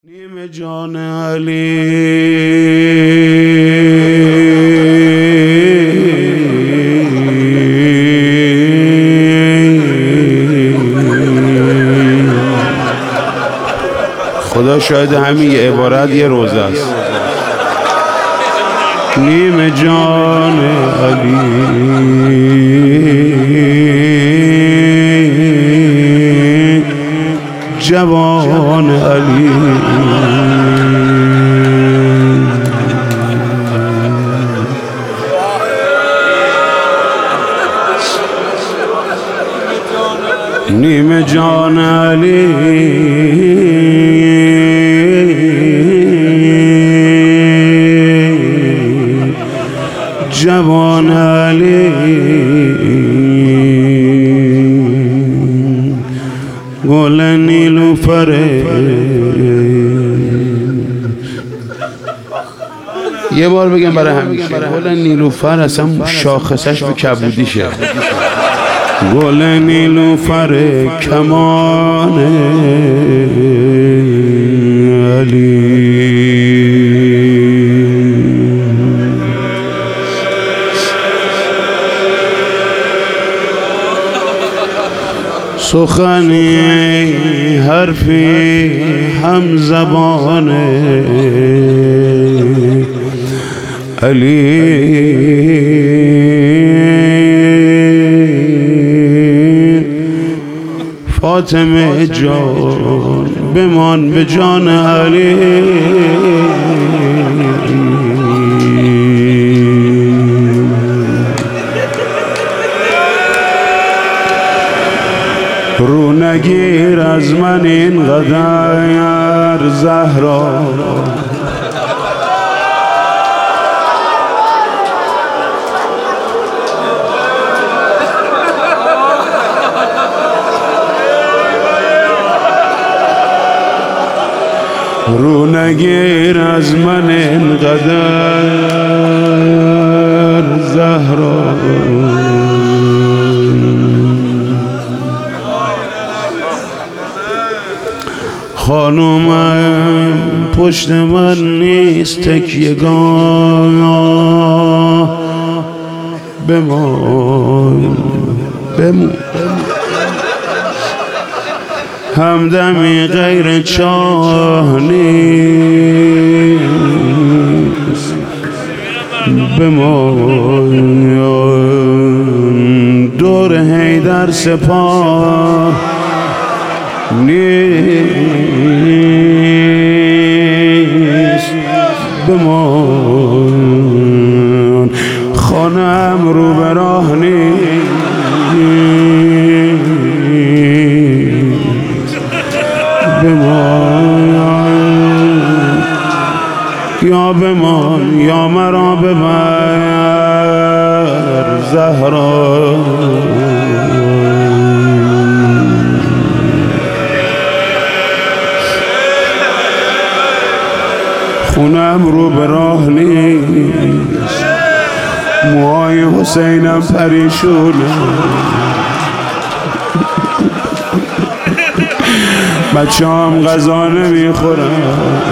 نیم جان علی خدا شاید همین یه عبارت یه روزه است. نیم جان علی جوان علی نیم جان علی جوان علی گل نیلوفره. یه بار بگم برای همیشه، گل نیلوفر اصلا شاخصش به کبودیشه. گل نیلوفر کمان علی سخنی حرفی هم زبان علی فاطمه جان بمان به جان علی رو نگیر از من اینقدر زهرا رو نگیر از من اینقدر زهرا خانومم پشت من نیست تکیه‌گاه بمان همدمی غیر چاه نیست بمان دور حیدر سپاه نیست بمان خانم رو به راه نیست بمان یا بمان یا مرا ببر زهرا خونم رو به راه نیست موهای حسینم پریشونه بچه هم غذا نمیخورن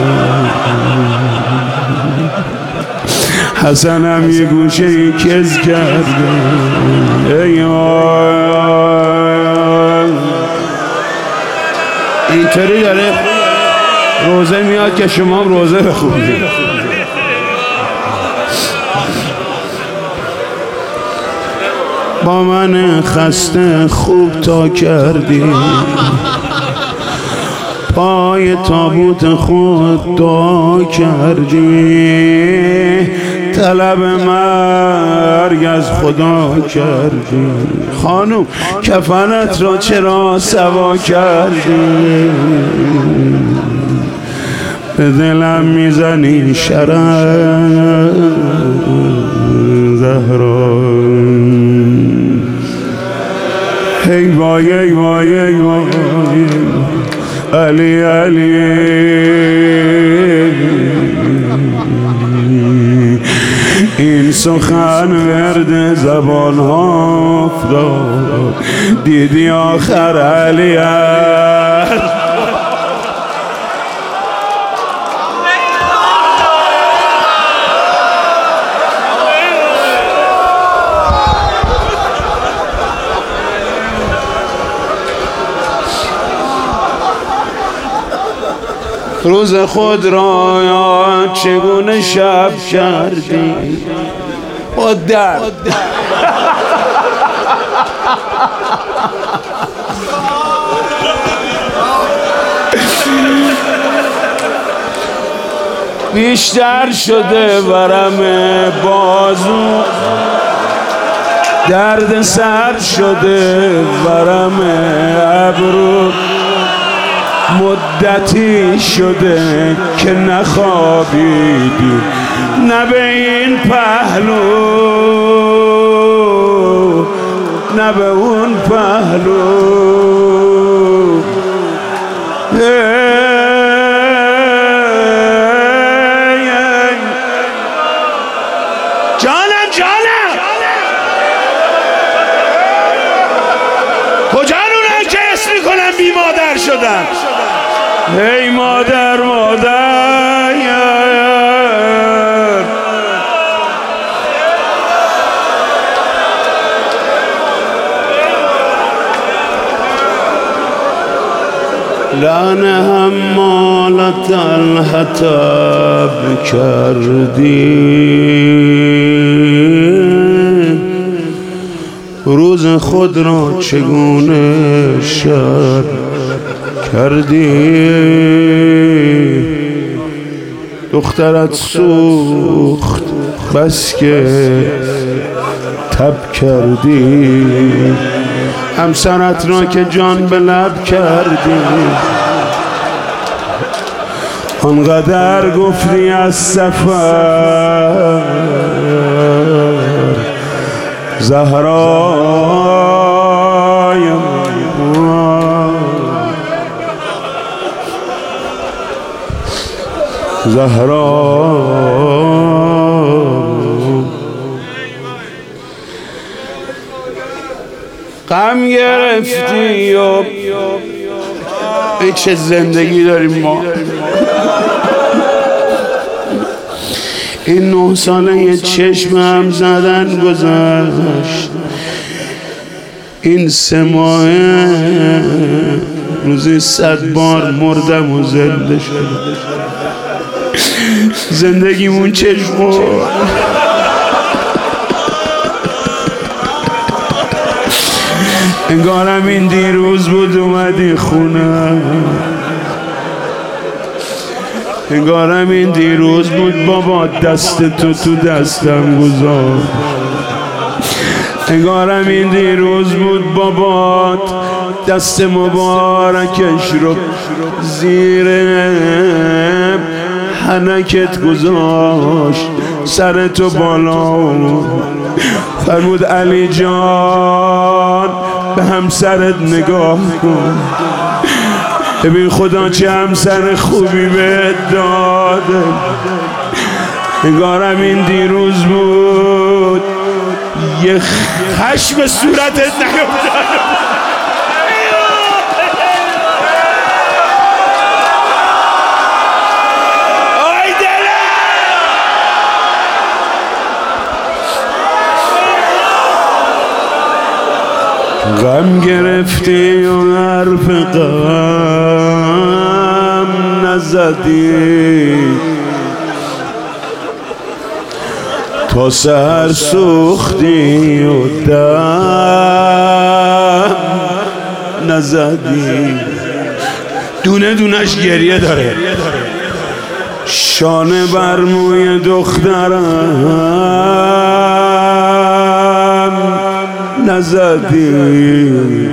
حسنم یه گوشه ای کز کرده اینطوری داره روزه میاد که شما هم روزه بخونید. با من خسته خوب تا کردی پای تابوت خود دعا کردی طلب مرگ از خدا کردی خانم کفنت را چرا سوا کردی به دلم میزنی شرر زهرا ای وای ای وای ای وای علی علی این سخن ورد زبان ها افتاد دیدی آخر علی روز خود را یاد چگونه شب کردی با درد. بیشتر شده ورم بازو، درد سر شده ورم ابرو، مدتی شده که نخوابیدی نه به این پهلو نه به اون پهلو. جانم کجا اونایی که اسم میکنن بی مادر شدن؟ ای مادر لعنه حمالت الحطب کردی، روز خود را چگونه شب کردی. دخترت سوخت بس که تب کردی، همسرت را که جان به لب کردی. آنقدر گفتی از سفر زهرای غم گرفتی و چه زندگی داریم ما. این 9 ساله یه چشم هم زدن گذشت، این 3 ماهه روزی 100 بار مردم و زنده شدم. زندگیمون چشم انگارم این دیروز بود اومدی خونه، انگارم این دیروز بود بابا دست تو دستم گذاشت، انگارم این دیروز بود بابا دست مبارکش رو زیر حنکت گذاشت، سر تو بالا فرمود علی جان به همسرت نگاه کن، ببین خدا چه همسر خوبی بهت داده. انگارم این دیروز بود یه خشم صورتت نیفتاد. غم گرفتی و حرف غم نزدی، تا سحر سوختی و دم نزدی. دونه دونش گریه داره، شانه بر موی دخترم نزدی،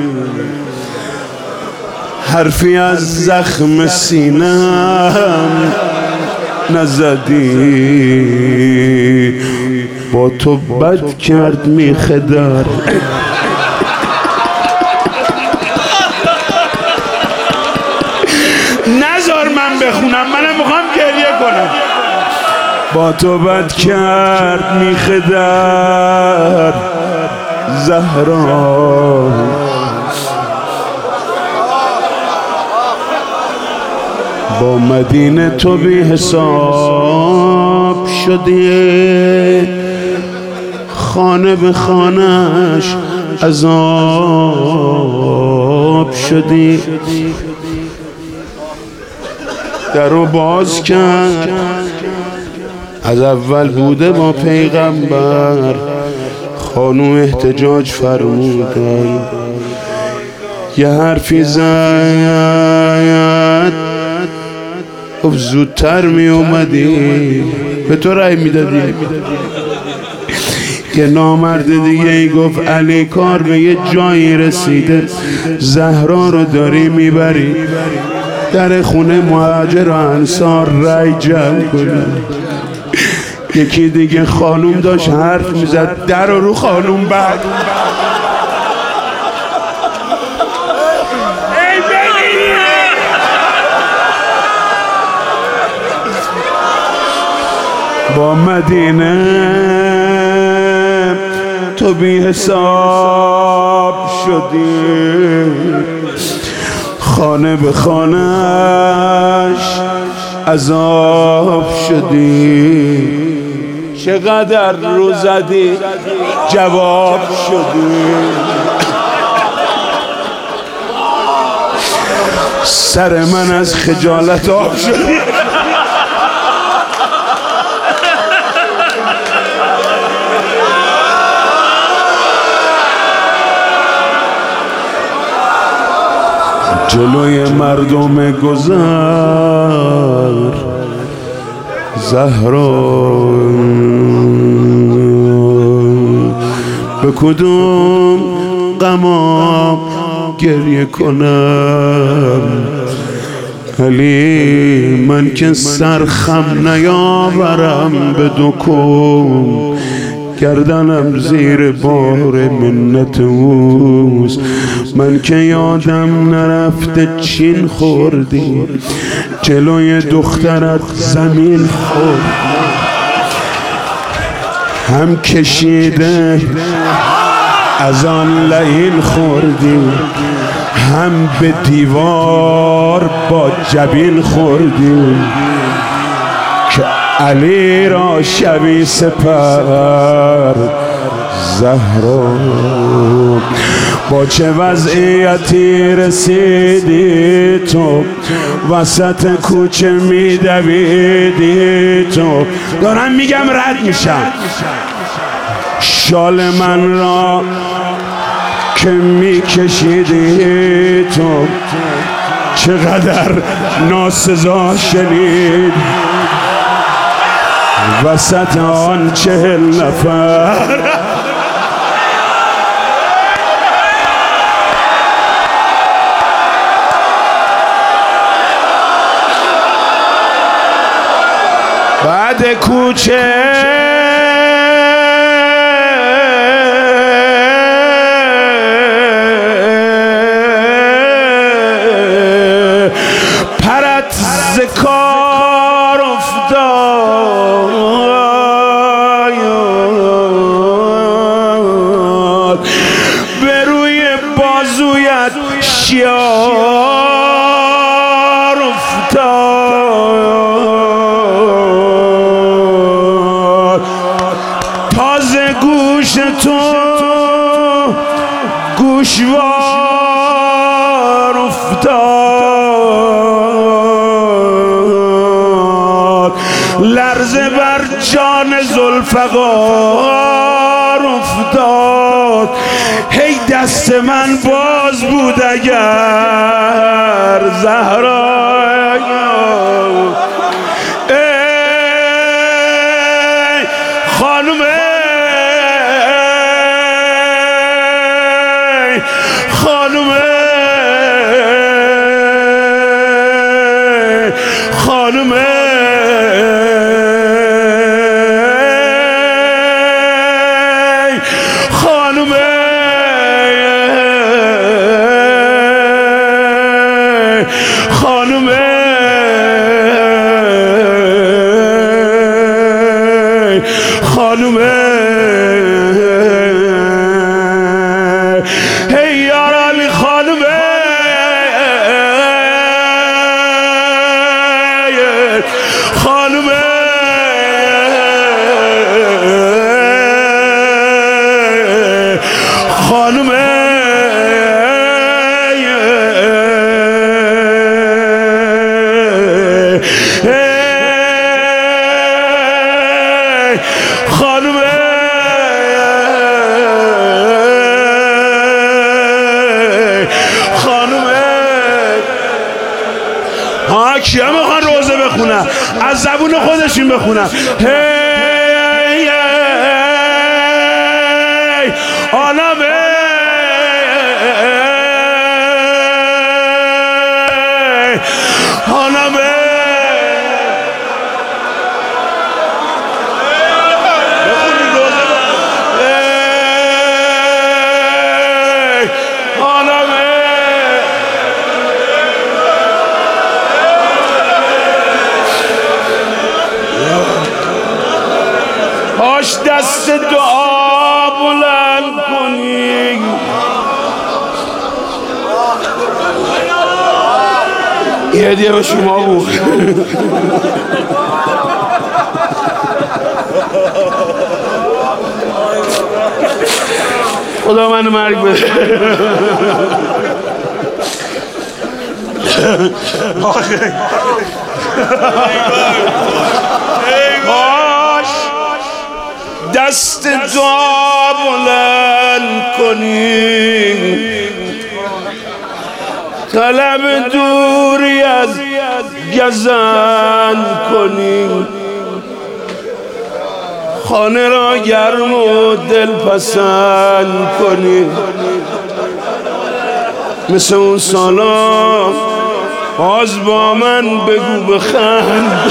حرفی از زخم سینم نزدی. با تو بد کرد میخدر نذار من بخونم، منم میخوام گریه کنم. با تو بد کرد میخدر زهرا، با مدینه تو بی حساب شدی، خانه به خانهش عذاب شدی. درو باز کرد. از اول بوده با پیغمبر، خانوم احتجاج فرمودن. یه حرفی زد، گفت زودتر می اومدی به تو رای میدادی. یه نامرد دیگه ای گفت علی کار به یه جایی رسیده، زهرا رو داری میبری در خونه مهاجر و انصار رای جمع کنی. یکی دیگه خانوم داشت حرف میزد، در رو خانوم بعد با مدینه تو بی حساب شدی، خانه به خانهش عذاب شدی. چقدر رو زدی جواب شدی، سر من از خجالت آب شدی. جلوی مردم گذر زهرا به کدوم غمام گریه کنم؟ علی من که سرخم نیاورم به دکون، گردنم زیر بار منت اوست. من که یادم نرفته چین خوردی، جلوی دخترت زمین خوردی. هم کشیده از آن لعین خوردی، هم به دیوار با جبین خوردی. که علی را شبی سپر زهرا با چه وضعیتی رسیدی تو، وسط کوچه میدویدی تو. دارم میگم رد میشم. شال من را که میکشیدی تو، چقدر ناسزا شنید وسط آن 40 نفر. بعد کوچه پرت ز کار افتاد، به روی بازویت شیار افتاد. تازه گوش تو گوشوار افتاد، لرزه بر جان ذوالفقار افتاد. هی دست من باز بود اگر زهرا، ای خانم، ای خانم، خانم، خانم، خانم، خانم، هی یار علی خانم، خانم، خانم، از زبون خودشون بخونم. هی عالمه عالمه دست دعا بلند کنی یه هدیه به شما بود. خدا منو مرگ بده. دست دعا بلند کنیم، طلب دوری از گزند کنیم، خانه را گرم و دلپسند کنیم، مثل اون سالا باز با من بگو بخند.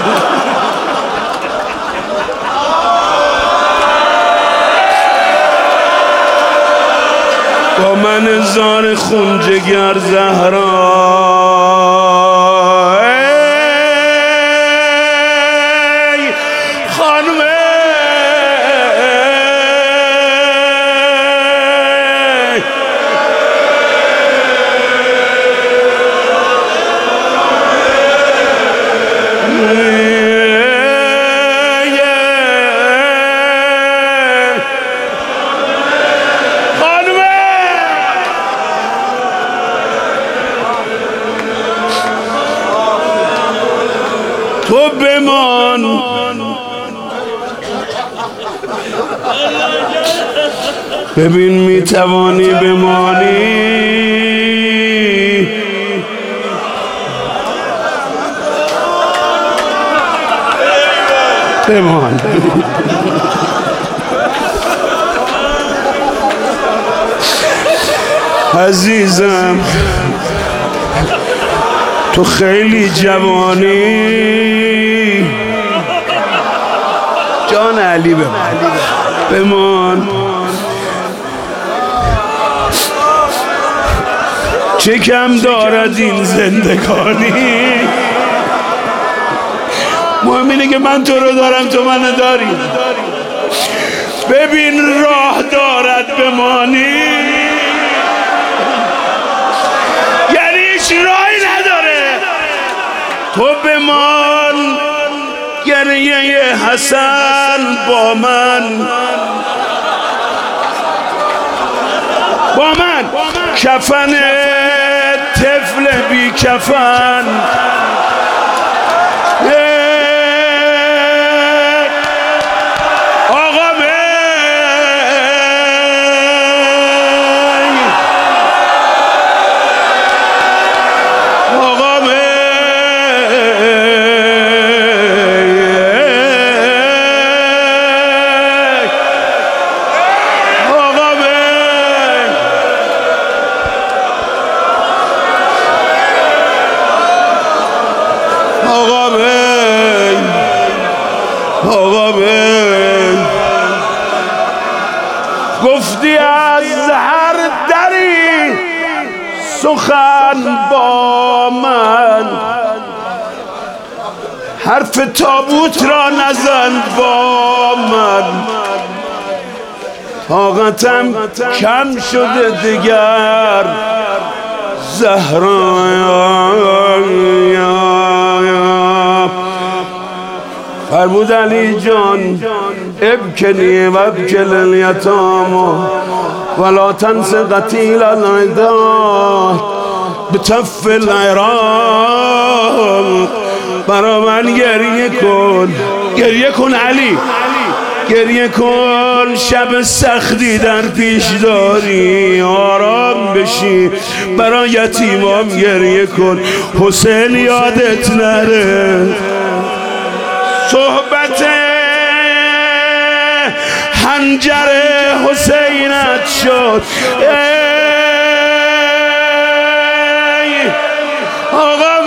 با من زار خون جگر زهرا ای خانمه تو بمان، ببین میتوانی بمانی، بمان. عزیزم تو خیلی جوانی، جان علی بمان. چه کم دارد این زندگانی، مهم اینه که من تو رو دارم تو منو داری. ببین راه دارد بمانی، یعنی هیچ راهی نداره. تو بمان، گریه حسن با من، با من کفن طفل بی کفن، آقا گفتی از هر دری سخن با من، حرف تابوت را نزن با من. طاقتم کم شده دیگر زهرا. فرمود علی جان ابکنی و ابکل الیتام ولا تنس قتیل العدا بتف العراق. برا من گریه کن، گریه کن علی، گریه کن. شب سختی در پیش داری، آرام بشی. برا یتیمام گریه کن، حسین یادت نره. صحبت حنجر حسینت شد ای آقا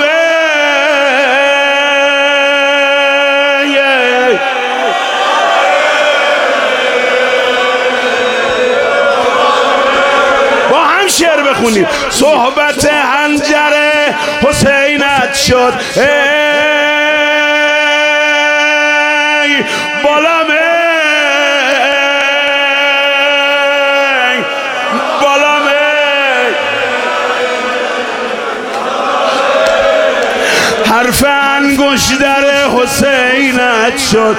با هم شعر بخونیم. صحبت حنجر حسینت شد ای بالام حرف انگشتر حسینت شد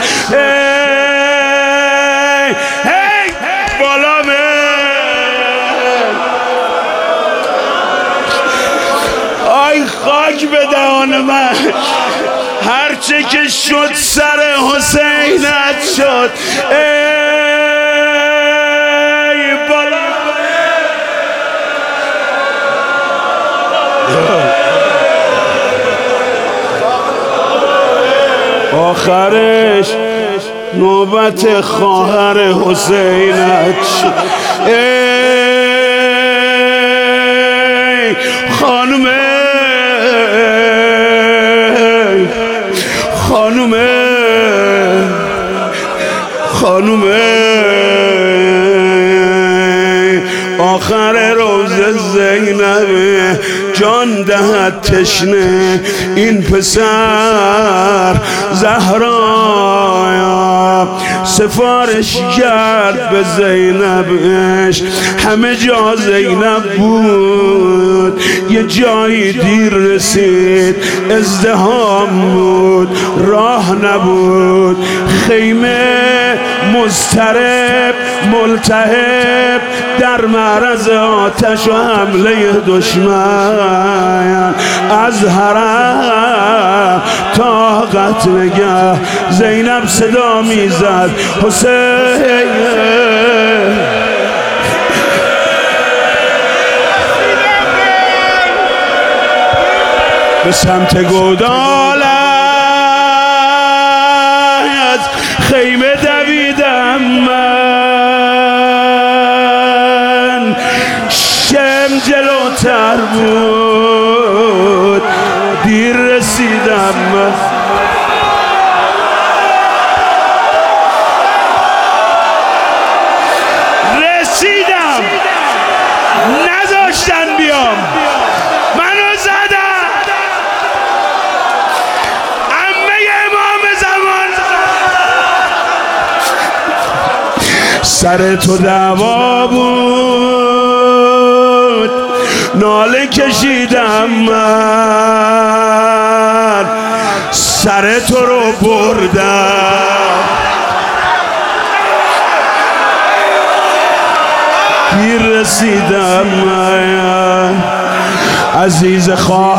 ای بالامه آی خاک به دهان من هرچه که شد سر حسینت شد ای بالامه آخرش نوبت خواهر حسینت شد ای خانومه آخر روز زینب جان دهد تشنه این پسر زهرا سفارش کرد به زینبش همه جا زینب بود یه جایی دیر رسید ازدحام بود راه نبود خیمه مضطرب ملتهب در معرض آتش و حمله دشمن از حرم تا قتلگاه زینب صدا میزد حسین به سمت گودال از خیمه دویدم من شم جلوتر بود دیر رسیدم من نذاشتن بیام منو زدن عمه امام زمان سر تو دعوا بود ناله کشیدم من سر تو رو بردم دیر رسیدم عزیز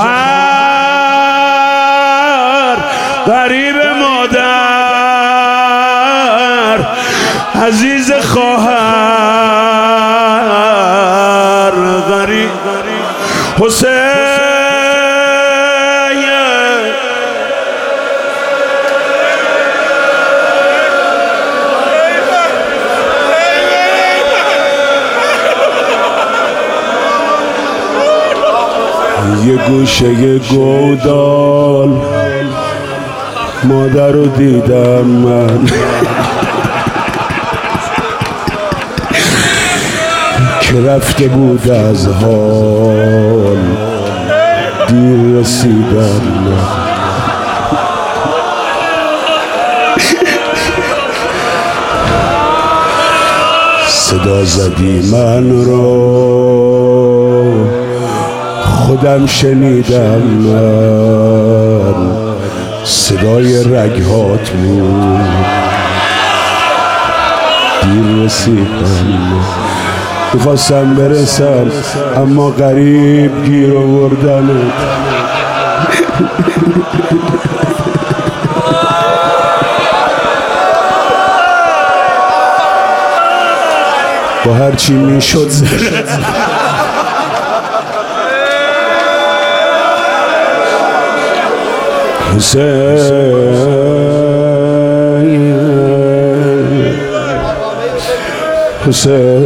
خواهر غریب مادر عزیز خواهر غریب حسین یه گوشه گودال مادر رو دیدم من که رفته بود از حال دیر رسیدم من صدا زدی من رو خودم شنیدم من صدای رگهات بود دیر رسیدم میخواستم برسم اما غریب گیر آوردنت با هرچی میشد حسین حسین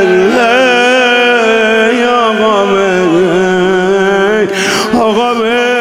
آقا